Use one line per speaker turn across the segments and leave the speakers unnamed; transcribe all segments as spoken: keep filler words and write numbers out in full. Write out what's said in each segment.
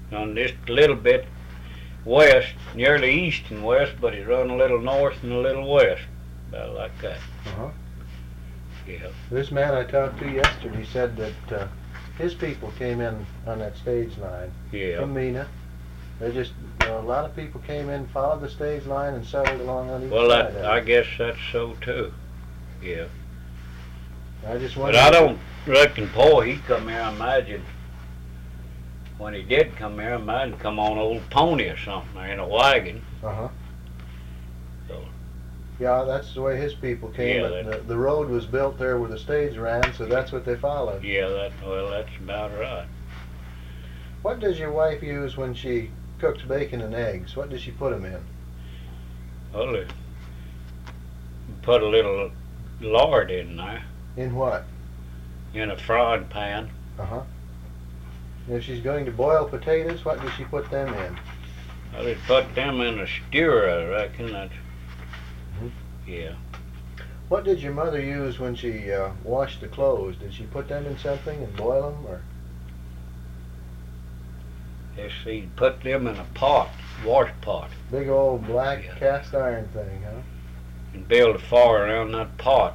on just a little bit west, nearly east and west, but it run a little north and a little west, about like that.
Uh-huh.
Yeah.
This man I talked to yesterday said that uh, his people came in on that stage line
Yeah.
from Mina. They just, uh, a lot of people came in, followed the stage line, and settled along on each
Well,
side.
that,
of
I
it.
guess that's so too. Yeah.
I just
But
wondered.
I don't reckon Paul, he come here, I imagine, when he did come here, I imagine come on an old pony or something, or in a wagon.
Uh huh.
So,
Yeah, that's the way his people came.
Yeah,
but
that-
the, the road was built there where the stage ran, so that's what they followed.
yeah, that, well, that's about right.
What does your wife use when she cooks bacon and eggs? What does she put them in?
Well, it- put a little lard in there,
In what?
in a frying pan.
Uh huh. If she's going to boil potatoes, what does she put them in?
Well, they put them in a skewer, I reckon. That's,
Mhm.
yeah.
What did your mother use when she uh, washed the clothes? Did she put them in something and boil them, or?
Yes, he put them in a pot, wash pot,
Big old black
Yeah.
cast iron thing, huh?
and build a fire around that pot.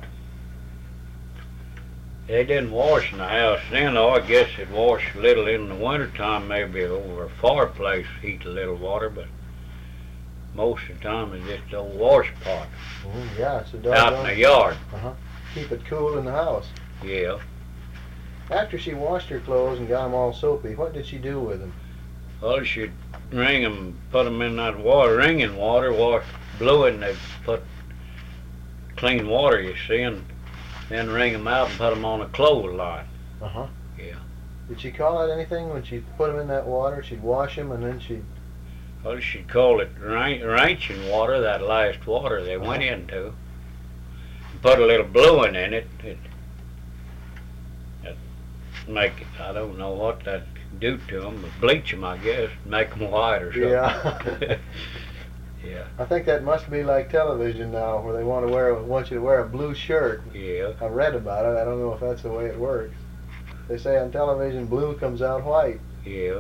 They didn't wash in the house then, though. I guess they'd wash a little in the wintertime, maybe over a fireplace, heat a little water, but most of the time it's just a wash pot
Mm, yeah, it's a
out in
doggone.
the yard.
Keep it cool in the house.
Yeah.
After she washed her clothes and got them all soapy, what did she do with them?
Well, she'd wring them, put them in that water, wringing water, wash, blew it, and they'd put clean water, you see, and then wring them out and put them on a clothesline.
Uh huh.
Yeah.
Did she call it anything when she put them in that water? She'd wash them and then she'd.
Well, she'd call it ran- ranching water, that last water they went
Uh-huh.
into. Put a little bluing in it. It make it, I don't know what that do to them, but bleach them, I guess, make them white or something.
Yeah.
Yeah.
I think that must be like television now, where they want to wear want you to wear a blue shirt.
Yeah.
I read about it. I don't know if that's the way it works. They say on television, blue comes out white.
Yeah.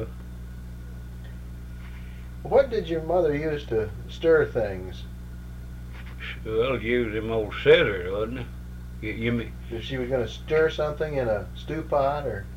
What did your mother use to stir things?
Well, use them old scissors, wasn't it? You, you mean?
If she was going to stir something in a stew pot, or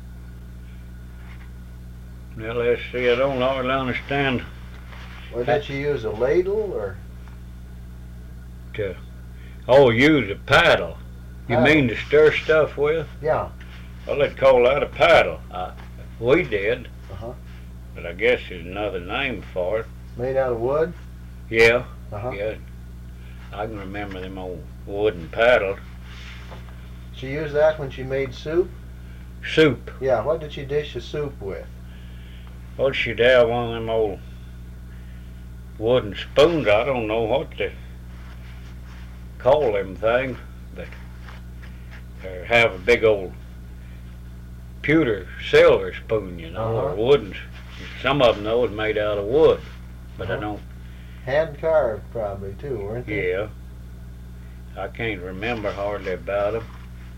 Well, let's see. I don't really understand.
or did she use a ladle, or
To, oh, use a paddle. You
Paddle.
mean to stir stuff with?
yeah?
Well, they'd call that a paddle. Uh, we did,
Uh-huh.
but I guess there's another name for it.
Made out of wood.
Yeah,
Uh-huh.
yeah. I can remember them old wooden paddles.
She used that when she made soup.
Soup.
Yeah. What did she dish the soup with?
Well, she'd have one of them old wooden spoons. I don't know what to call them things, but or have a big old pewter silver spoon, you know, or
Uh-huh.
wooden. Some of them, though, is made out of wood, but I
Uh-huh.
don't.
Hand carved, probably too, weren't they?
Yeah. I can't remember hardly about them.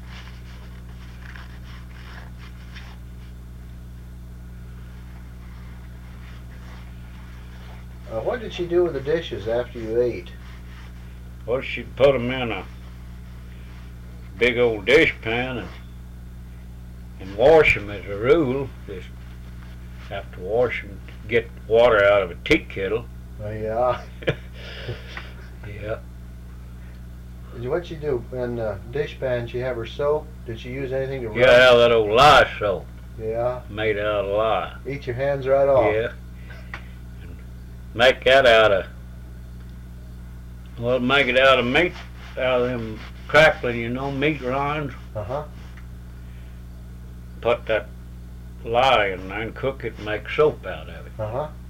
Uh, what did she do with the dishes after you ate?
Well, she'd put them in a big old dishpan and and wash them as a rule. Just have to wash them, get water out of a tea kettle.
Oh, yeah.
Yeah.
What'd she do in the dishpan? She have her soap? Did she use anything to rub?
Yeah, that old lye soap
Yeah.
made out of lye.
Eat your hands right off.
Yeah. And make that out of, well, make it out of meat, out of them crackling, you know, meat rinds.
Uh huh.
Put that lye in there and cook it and make soap out of it.
Uh huh.